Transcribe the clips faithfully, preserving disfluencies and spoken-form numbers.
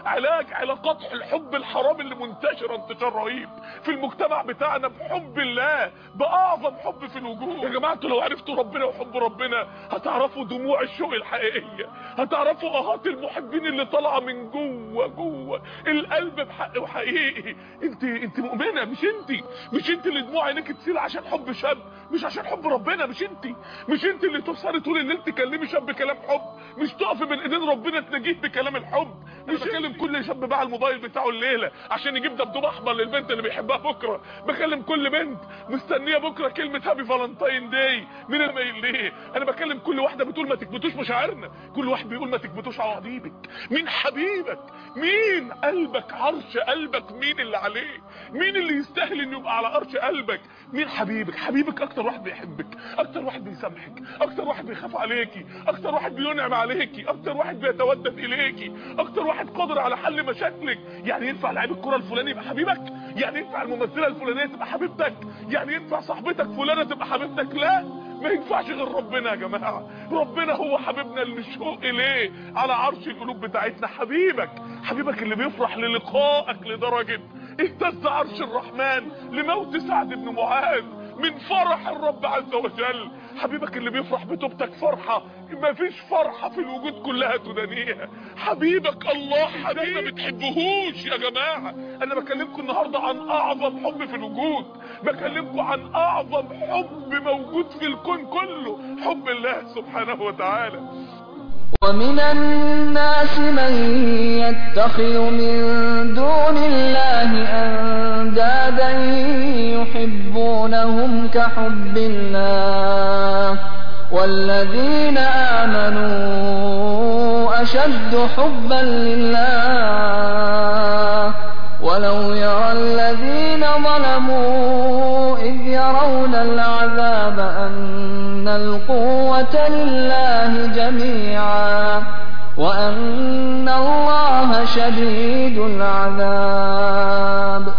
علاج علاقات الحب الحرام اللي منتشره انتشار رهيب في المجتمع بتاعنا بحب الله، باعظم حب في الوجود. يا جماعه انتوا لو عرفتوا ربنا وحب ربنا هتعرفوا دموع الشوق الحقيقيه، هتعرفوا اهات المحبين اللي طالعه من جوه جوه القلب بحق وحقيقي. انت انت مؤمنه، مش انت مش انت اللي دموع عينيك تسيل عشان حب شاب، مش عشان حب ربنا. مش انت مش انت اللي تسهري طول الليل تكلمي شاب كلام حب، مش تقفي بين ايدين ربنا تناجيه بكلام الحب. مش بكلم كل شاب باع الموبايل بتاعه الليله عشان يجيب دبدوب احمر للبنت اللي بيحبها بكره. بكلم كل بنت مستنيه بكره كلمه هابي فالنتاين داي من الميل ليه. انا بكلم كل واحده بتقول ما تكبتوش مشاعرنا، كل واحد بيقول ما تكبتوش عواطفك. مين حبيبك؟ مين قلبك عرش قلبك؟ مين اللي عليه؟ مين اللي يستاهل انه يبقى على عرش قلبك؟ مين حبيبك؟ حبيبك اكتر واحد بيحبك، اكتر واحد بيسامحك، اكتر واحد بيخاف عليكي، اكتر واحد بينعم عليكي، اكتر واحد بيتودد اليكي، اكتر واحد قادر على حل مشاكلك. يعني ينفع لعيب الكره الفلاني يبقى حبيبك؟ يعني ينفع الممثله الفلانيه تبقى حبيبتك؟ يعني ينفع صاحبتك فلانه تبقى حبيبتك؟ لا، ما ينفعش غير ربنا يا جماعه. ربنا هو حبيبنا اللي الشوق اليه على عرش القلوب بتاعتنا. حبيبك حبيبك اللي بيفرح للقائك لدرجه اهتز عرش الرحمن لموت سعد بن معاذ من فرح الرب عز وجل. حبيبك اللي بيفرح بتوبتك فرحه ما فيش فرحه في الوجود كلها تدانيها. حبيبك الله حبيبك ما بتحبهوش يا جماعه. انا بكلمكم النهارده عن اعظم حب في الوجود، بكلمكم عن اعظم حب موجود في الكون كله، حب الله سبحانه وتعالى. ومن الناس من يتخذ من دون الله أندادا يحبونهم كحب الله والذين آمنوا أشد حبا لله ولو يرى الذين ظلموا إذ يرون العذاب أن القوة لله جميعا وأن الله شديد العذاب.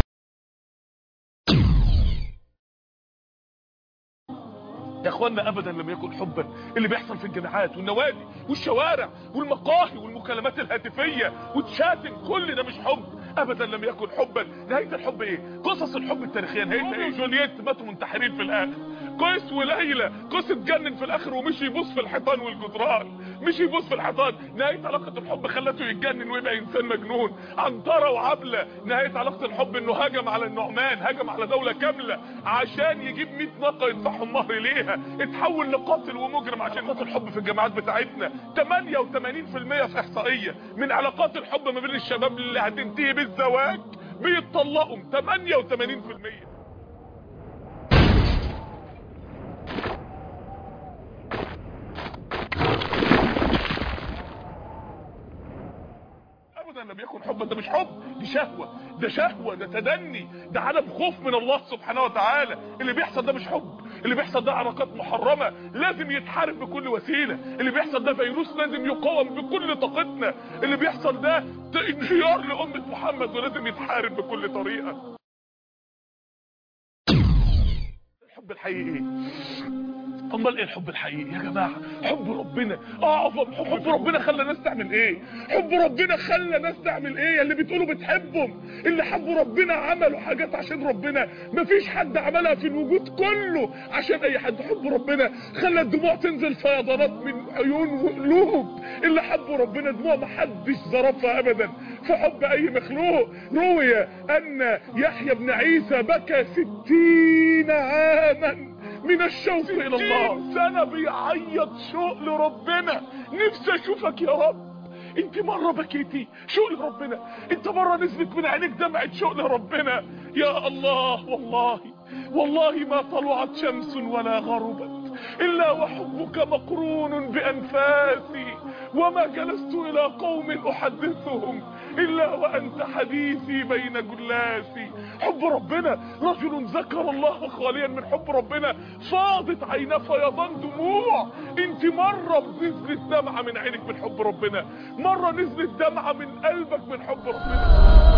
يا اخوانا ابدا لم يكن حبا اللي بيحصل في الجامعات والنوادي والشوارع والمقاهي والمكالمات الهاتفيه وتشاتنج، كل ده مش حب ابدا لم يكن حبا. نهايه الحب ايه؟ قصص الحب التاريخيه نهايتها ايه؟ جولييت ماتوا منتحرين في الاخر، قيس وليلى قيس اتجنن في الاخر ومشي يبص في الحيطان والجدران، مشي يبص في الحيطان. نهايه علاقه الحب خلته يتجنن ويبقى انسان مجنون. عنتره وعبله نهايه علاقه الحب انه هجم على النعمان، هجم على دوله كامله عشان يجيب مية ناقه يدفعهم مهر ليها، اتحول لقاتل ومجرم. عشان علاقات الحب في الجامعات بتاعتنا ثمانية وثمانين في المية في احصائيه من علاقات الحب ما بين الشباب اللي هتنتهي بالزواج بيتطلقوا ثمانية وثمانين في المية. ابدا لم يكن حبا. ده مش حب، دي شهوه، ده شهوه، ده تدني، ده عدم خوف من الله سبحانه وتعالى. اللي بيحصل ده مش حب، اللي بيحصل ده علاقات محرمه لازم يتحارب بكل وسيله. اللي بيحصل ده فيروس لازم يقاوم بكل طاقتنا. اللي بيحصل ده انهيار لامه محمد ولازم يتحارب بكل طريقه. الحب الحقيقي ايه؟ امال ايه الحب الحقيقي يا جماعه؟ حب ربنا اعظم حب. حب ربنا خلى الناس تعمل ايه؟ حب ربنا خلى الناس تعمل ايه؟ اللي بتقولوا بتحبهم، اللي حبوا ربنا عملوا حاجات عشان ربنا مفيش حد عملها في الوجود كله عشان اي حد. حب ربنا خلى الدموع تنزل فيضانات من عيون وقلوب. اللي حبوا ربنا دموع محدش ظرفها ابدا في حب اي مخلوق. روي ان يحيى بن عيسى بكى ستين عاما من الشوق الى الله، سنة بيعيط شوق لربنا. نفسي اشوفك يا رب. انت مرة بكيتي شوق لربنا؟ انت مرة نزلت من عينيك دمعة شوق لربنا؟ يا الله والله والله ما طلعت شمس ولا غربت الا وحبك مقرون بانفاسي، وما جلست الى قوم احدثهم الا وانت حديثي بين جلاسي. حب ربنا، رجل ذكر الله خاليا من حب ربنا فاضت عيناه فيضان دموع. انت مرة نزلت دمعة من عينك من حب ربنا؟ مرة نزلت دمعة من قلبك من حب ربنا؟